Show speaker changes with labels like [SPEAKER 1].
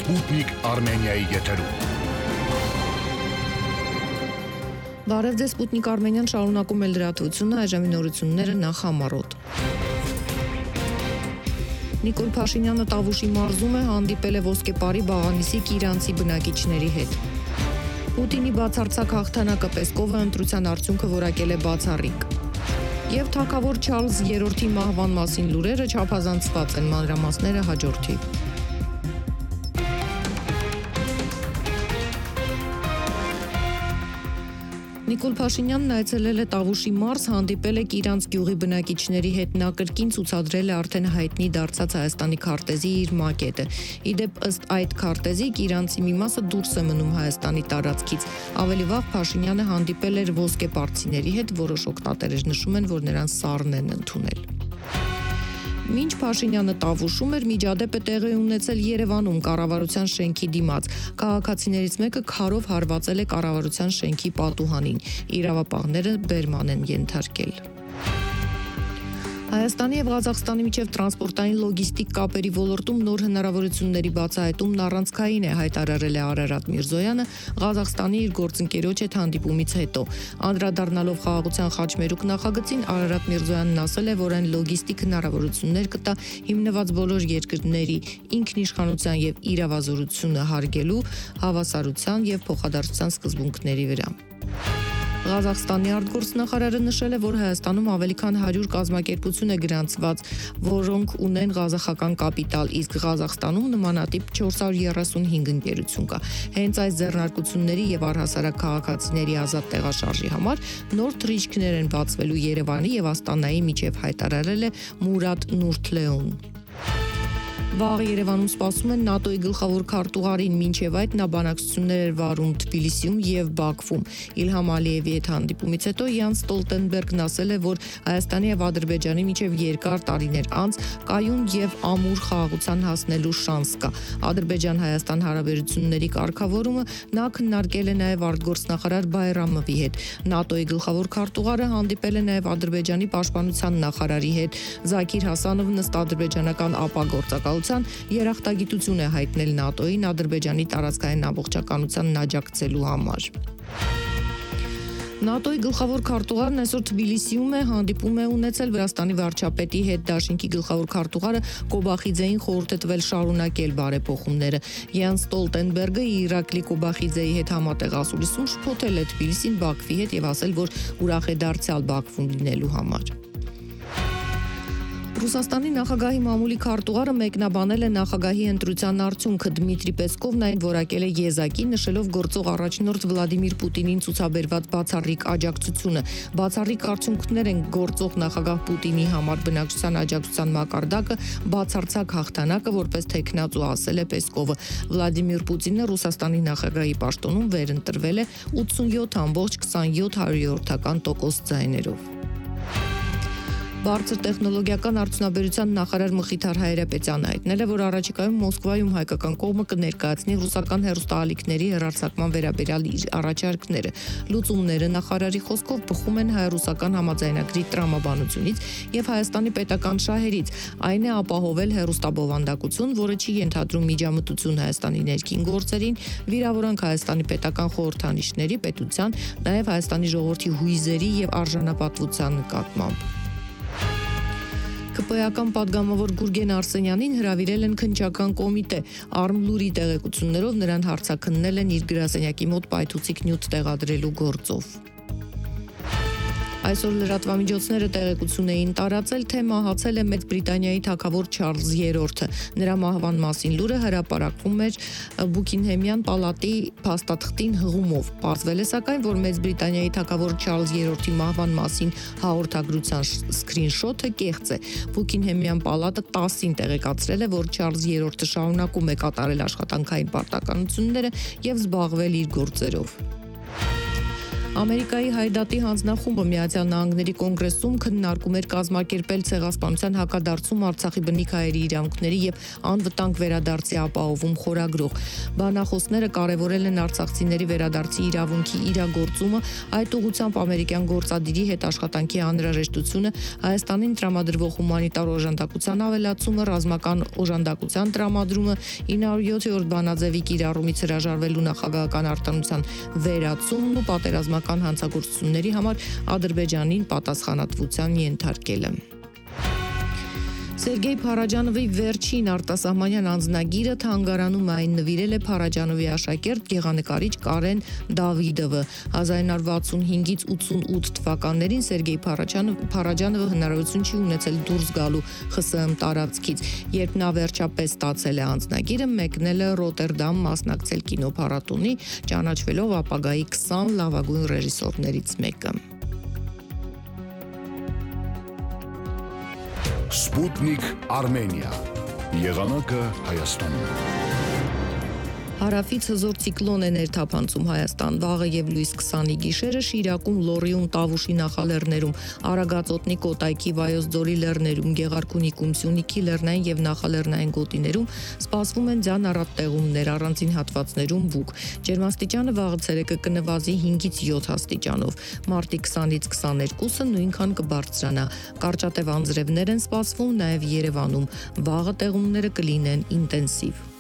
[SPEAKER 1] Sputnik Armeniայի եթերում։
[SPEAKER 2] Բարև ձեզ, Sputnik Armenian շարունակում է լրատվությունը, այժմի նորությունները նախ համառոտ։ Նիկոլ Փաշինյանը Տավուշի մարզում է, հանդիպել է Ոսկեպարի Բաղանիսի Կիրանցի բնակիչների հետ։ Պուտինի բացարձակ հաղթանակը Պեսկովը ընտրության արդյունքը որակել է բացառիկ։ Եվ թագավոր Չարլզ III-ի մահվան մասին լուրերը չափազանցված են, մանրամասները հաջորդի։ Նիկոլ Փաշինյանն այցելել է Տավուշի մարզ, հանդիպել է Կիրանց գյուղի բնակիչների հետ, նա կրկին ցուցադրել է արդեն հայտնի դարձած Հայաստանի քարտեզի իր մակետը։ Իդեպ ըստ այդ քարտեզի Կիրանցի մի մասը դուրս է մնում Հայաստանի տարածքից։ Ավելի վաղ Փաշինյանը հանդիպել էր ոսկեպարցիների հետ, որոշ օգտատերեր նշում են, որ նրան սառն են ընդունել։ Մինչ Փաշինյանը Տավուշում էր, միջադեպ է տեղի ունեցել Երևանում կառավարության շենքի դիմաց։ Քաղաքացիներից մեկը քարով հարվածել է կառավարության շենքի պատուհանին։ Իրավապահները բերման են ենթարկել։ Հայաստանի եւ Ղազախստանի միջև տրանսպորտային լոգիստիկ կապերի ոլորտում նոր հնարավորությունների բացահայտումն առանցքային է, հայտարարել է Արարատ Միրզոյանը Ղազախստանի իր գործընկերոջ հետ հանդիպումից հետո։ Անդրադառնալով խաղաղության խաչմերուկ նախագծին, Արարատ Միրզոյանն ասել է, որ այն լոգիստիկ հնարավորություններ կտա հիմնված բոլոր երկրների ինքնիշխանության եւ իրավազորությունը հարգելու, հավասարության եւ փոխադարձության սկզբունքների վրա։ Ղազախստանի արտգործնախարարը նշել է, որ Հայաստանում ավելի քան 100 կազմակերպություն է գրանցված, որոնք ունեն ղազախական կապիտալ, իսկ Ղազախստանում նմանատիպ 435 ընկերություն կա։ Հենց այս ձեռնարկությունների եւ առհասարակ քաղաքացիների ազատ տեղաշարժի համար նոր թռիչքներ են բացվելու Երևանի եւ Աստանայի միջև, հայտարարել է Մուրադ Նուրթլեոն։ Վաղ Երևանում սպասում են ՆԱՏՕ-ի գլխավոր քարտուղարին, մինչև այդ նա բանակցություններ էր վարում Թբիլիսիում եւ Բաքվում։ Իլհամ Ալիևի հետ հանդիպումից հետո Յանս Ստոլտենբերգն ասել է, որ Հայաստանի եւ Ադրբեջանի միջև երկար տարիներ անց կայուն եւ ամուր խաղաղության հասնելու շանս կա։ Ադրբեջան-Հայաստան հարաբերությունների կարգավորումը նա քննարկել է նաեւ արտգործնախարար Բայրամովի հետ։ ՆԱՏՕ-ի գլխավոր քարտուղարը հանդիպել է նաեւ Ադրբեջանի պաշտպանության նախարարի հետ։ Զաքիր Հասանովն ըստ ադրբեջանական ԱՊԱ երախտագիտություն է հայտնել ՆԱՏՕ-ին Ադրբեջանի տարածքային ամբողջականությանն աջակցելու համար։ ՆԱՏՕ-ի գլխավոր քարտուղարն այսօր Թբիլիսիում է, հանդիպում է ունեցել Վրաստանի վարչապետի հետ, դաշինքի գլխավոր քարտուղարը Կոբախիձեին խորհուրդ է տվել շարունակել բարեփոխումները։ Յանս Ստոլտենբերգը Իրակլի Կոբախիձեի հետ համատեղ ասուլիսում շփոթել է Թբիլիսին Բաքվի հետ եւ ասել, որ ուրախ է դարձյալ Բաքվում լինելու համար։ Ռուսաստանի նախագահի մամուլի քարտուղարը մեկնաբանել է նախագահի ընտրության արդյունքը։ Դմիտրի Պեսկովն այն որակել է եզակի, նշելով գործող առաջնորդ Վլադիմիր Պուտինին ցուցաբերված բացառիկ աջակցությունը։ Բացառիկ արդյունքներ են գործող նախագահ Պուտինի համար, բնակչության աջակցության մակարդակը բացարձակ հաղթանակը, որպես թեկնածու ասել է Պեսկովը։ Վլադիմիր Պուտինը Ռուսաստանի նախագահի պաշտոնում վերընտրվել է 87.27% ձայներով։ Բարձր տեխնոլոգիական արդյունաբերության նախարար Մխիթար Հայրապետյանը հայտնել է, որ առաջիկայում Մոսկվայում հայկական կողմը կներկայացնի ռուսական հեռուստաալիքների հեռարձակման վերաբերյալ իր առաջարկները։ Լուծումները նախարարի խոսքով բխում են հայ-ռուսական համաձայնագրի տրամաբանությունից եւ Հայաստանի պետական շահերից։ Այն է ապահովել հեռուստաբովանդակություն, որը չի ենթադրում միջամտություն Հայաստանի ներքին գործերին, վիրավորանք Հայաստանի պետական խորհրդանիշների, պետության, նաեւ Հայաստանի ժողովրդի հույզերի եւ արժանապատվության նկատմամբ։ ԿՊ-ական падգամավոր Գուրգեն Արսենյանին հրավիրել են քննչական կոմիտե։ Արմլուրի տեղեկություններով նրան հարցաքննել են իր գրասենյակի մոտ պայթուցիկ նյութ տեղադրելու գործով։ Այսօր լրատվամիջոցները տեղեկություն էին տարածել, թե մահացել է Մեծ Բրիտանիայի թագավոր Չարլզ III-ը։ Նրա մահվան մասին լուրը հրապարակվում էր Բուքինգհեմյան պալատի փաստաթղթին հղումով։ Պարզվել է սակայն, որ Մեծ Բրիտանիայի թագավոր Չարլզ III-ի մահվան մասին հաղորդագրության սկրինշոթը կեղծ է։ Բուքինգհեմյան պալատը 10-ին տեղեկացրել է, որ Չարլզ III-ը շարունակում է կատարել աշխատանքային պարտականությունները եւ զբաղվել իր գործերով։ Ամերիկայի հայդատի հանձնախումբը Միացյալ Նահանգների կոնգրեսում քննարկում էր կազմակերպել ցեղասպանության հակադարձում Արցախի բնիկ հայերի իրավունքների եւ անվտանգ վերադարձի ապահովում խորագրող։ Բանախոսները կարևորել են արցախցիների վերադարձի իրավունքի իրագործումը, այդ ուղղությամբ ամերիկյան գործադիրի հետ աշխատանքի անհրաժեշտությունը, Հայաստանին տրամադրվող հումանիտար օժանդակության ավելացումը, ռազմական օժանդակության տրամադրումը, 907-րդ բանաձևի կիրառումից հրաժարվելու նախագահական արտոնության վերացումն ու պատերազմական հանցագործությունների համար Ադրբեջանին պատասխանատվության ենթարկելը։ Սերգեյ Փարաջանովի վերջին արտասահմանյան անձնագիրը թանգարանում այն նվիրել է Փարաջանովի աշակերտ գեղանկարիչ Կարեն Դավիդովը։ 1965-ից 88 թվականներին Սերգեյ Փարաջանովը հնարավորություն չի ունեցել դուրս գալու ԽՍՀՄ տարածքից։ Երբ նա վերջապես ստացել է անձնագիրը, մեկնել է Ռոտերդամ մասնակցել կինոփառատոնի, ճանաչվելով ապագայի 20 լավագույն ռեժիսորներից մեկը։
[SPEAKER 1] Սպուտնիկ Արմենիա։ Եղանակը Հայաստանում։
[SPEAKER 2] Հարավից հզոր ցիկլոն է ներթափանցում Հայաստան։ Վաղը եւ լույս 20-ի գիշերը Շիրակում, Լոռիում, Տավուշի նախալեռներում, Արագածոտնի, Կոտայքի, Վայոց ձորի լեռներում, Գեղարքունիքում, Սյունիքի լեռնային եւ նախալեռնային գոտիներում սպասվում են ձյան առատ տեղումներ, առանձին հատվածներում բուք։ Ջերմաստիճանը վաղը ցերեկը կնվազի 5-ից 7 աստիճանով։ Մարտի 20-ից 22-ը նույնքան կբարձրանա։ Կարճատև անձրևներ են սպասվում նաեւ Երևանում։ Վաղը տեղումները կլինեն ինտենսիվ։